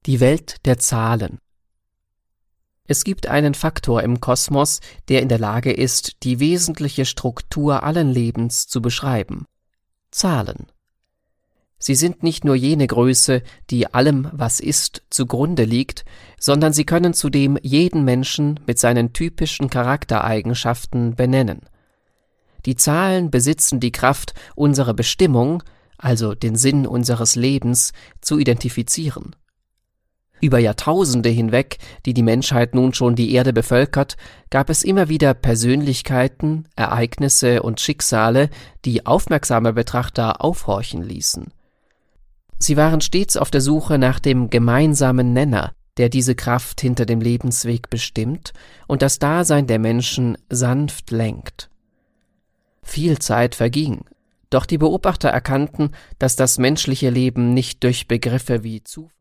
Die Welt der Zahlen. Es gibt einen Faktor im Kosmos, der in der Lage ist, die wesentliche Struktur allen Lebens zu beschreiben: Zahlen. Sie sind nicht nur jene Größe, die allem, was ist, zugrunde liegt, sondern sie können zudem jeden Menschen mit seinen typischen Charaktereigenschaften benennen. Die Zahlen besitzen die Kraft, unsere Bestimmung, also den Sinn unseres Lebens, zu identifizieren. Über Jahrtausende hinweg, die die Menschheit nun schon die Erde bevölkert, gab es immer wieder Persönlichkeiten, Ereignisse und Schicksale, die aufmerksame Betrachter aufhorchen ließen. Sie waren stets auf der Suche nach dem gemeinsamen Nenner, der diese Kraft hinter dem Lebensweg bestimmt und das Dasein der Menschen sanft lenkt. Viel Zeit verging, doch die Beobachter erkannten, dass das menschliche Leben nicht durch Begriffe wie Zufall